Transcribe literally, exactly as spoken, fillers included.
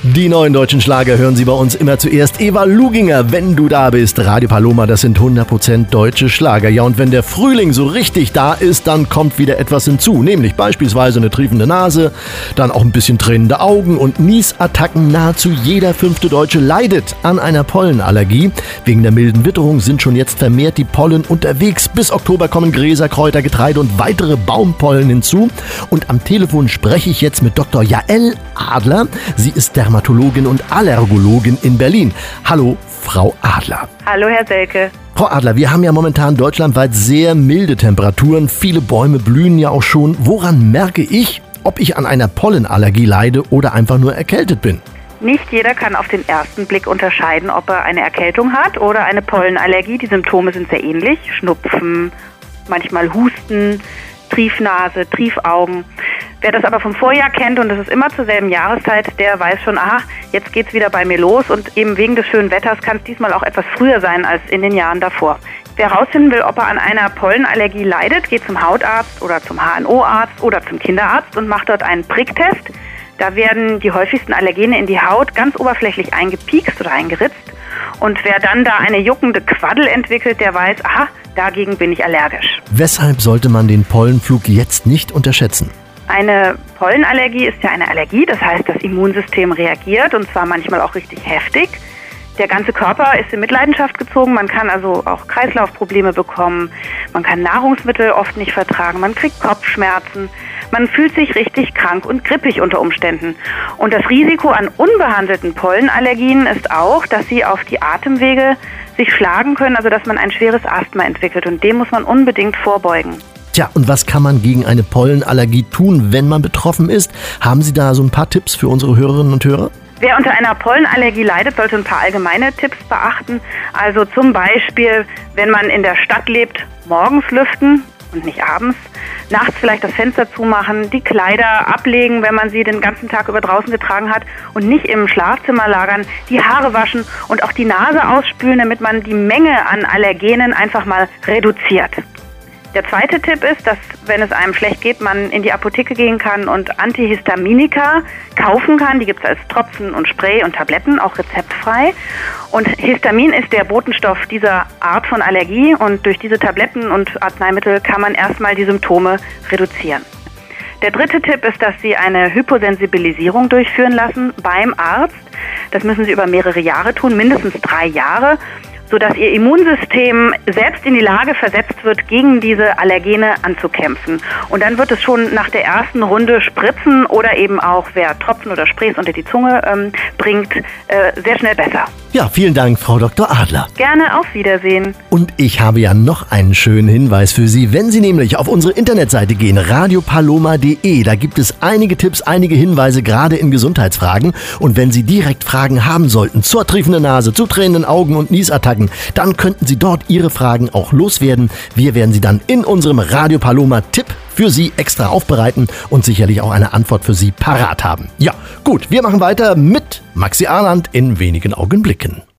Die neuen deutschen Schlager hören Sie bei uns immer zuerst. Eva Luginger, wenn du da bist. Radio Paloma, das sind hundert Prozent deutsche Schlager. Ja, und wenn der Frühling so richtig da ist, dann kommt wieder etwas hinzu. Nämlich beispielsweise eine triefende Nase, dann auch ein bisschen tränende Augen und Niesattacken. Nahezu jeder fünfte Deutsche leidet an einer Pollenallergie. Wegen der milden Witterung sind schon jetzt vermehrt die Pollen unterwegs. Bis Oktober kommen Gräser, Kräuter, Getreide und weitere Baumpollen hinzu. Und am Telefon spreche ich jetzt mit Doktor Jael Adler. Sie ist Dermatologin und Allergologin in Berlin. Hallo, Frau Adler. Hallo, Herr Selke. Frau Adler, wir haben ja momentan deutschlandweit sehr milde Temperaturen. Viele Bäume blühen ja auch schon. Woran merke ich, ob ich an einer Pollenallergie leide oder einfach nur erkältet bin? Nicht jeder kann auf den ersten Blick unterscheiden, ob er eine Erkältung hat oder eine Pollenallergie. Die Symptome sind sehr ähnlich. Schnupfen, manchmal Husten, Triefnase, Triefaugen. Wer das aber vom Vorjahr kennt, und das ist immer zur selben Jahreszeit, der weiß schon, aha, jetzt geht's wieder bei mir los, und eben wegen des schönen Wetters kann es diesmal auch etwas früher sein als in den Jahren davor. Wer herausfinden will, ob er an einer Pollenallergie leidet, geht zum Hautarzt oder zum H N O-Arzt oder zum Kinderarzt und macht dort einen Pricktest. Da werden die häufigsten Allergene in die Haut ganz oberflächlich eingepiekst oder eingeritzt. Und wer dann da eine juckende Quaddel entwickelt, der weiß, aha, dagegen bin ich allergisch. Weshalb sollte man den Pollenflug jetzt nicht unterschätzen? Eine Pollenallergie ist ja eine Allergie, das heißt, das Immunsystem reagiert, und zwar manchmal auch richtig heftig. Der ganze Körper ist in Mitleidenschaft gezogen, man kann also auch Kreislaufprobleme bekommen, man kann Nahrungsmittel oft nicht vertragen, man kriegt Kopfschmerzen, man fühlt sich richtig krank und grippig unter Umständen. Und das Risiko an unbehandelten Pollenallergien ist auch, dass sie auf die Atemwege sich schlagen können, also dass man ein schweres Asthma entwickelt, und dem muss man unbedingt vorbeugen. Tja, und was kann man gegen eine Pollenallergie tun, wenn man betroffen ist? Haben Sie da so ein paar Tipps für unsere Hörerinnen und Hörer? Wer unter einer Pollenallergie leidet, sollte ein paar allgemeine Tipps beachten. Also zum Beispiel, wenn man in der Stadt lebt, morgens lüften und nicht abends. Nachts vielleicht das Fenster zumachen, die Kleider ablegen, wenn man sie den ganzen Tag über draußen getragen hat, und nicht im Schlafzimmer lagern, die Haare waschen und auch die Nase ausspülen, damit man die Menge an Allergenen einfach mal reduziert. Der zweite Tipp ist, dass, wenn es einem schlecht geht, man in die Apotheke gehen kann und Antihistaminika kaufen kann. Die gibt es als Tropfen und Spray und Tabletten, auch rezeptfrei. Und Histamin ist der Botenstoff dieser Art von Allergie, und durch diese Tabletten und Arzneimittel kann man erstmal die Symptome reduzieren. Der dritte Tipp ist, dass Sie eine Hyposensibilisierung durchführen lassen beim Arzt. Das müssen Sie über mehrere Jahre tun, mindestens drei Jahre. Sodass Ihr Immunsystem selbst in die Lage versetzt wird, gegen diese Allergene anzukämpfen. Und dann wird es schon nach der ersten Runde spritzen oder eben auch, wer Tropfen oder Sprays unter die Zunge ähm, bringt, äh, sehr schnell besser. Ja, vielen Dank, Frau Doktor Adler. Gerne, auf Wiedersehen. Und ich habe ja noch einen schönen Hinweis für Sie. Wenn Sie nämlich auf unsere Internetseite gehen, radio paloma punkt de, da gibt es einige Tipps, einige Hinweise, gerade in Gesundheitsfragen. Und wenn Sie direkt Fragen haben sollten zur triefenden Nase, zu tränenden Augen und Niesattacken, dann könnten Sie dort Ihre Fragen auch loswerden. Wir werden sie dann in unserem Radio Paloma Tipp für Sie extra aufbereiten und sicherlich auch eine Antwort für Sie parat haben. Ja, gut, wir machen weiter mit Maxi Ahland in wenigen Augenblicken.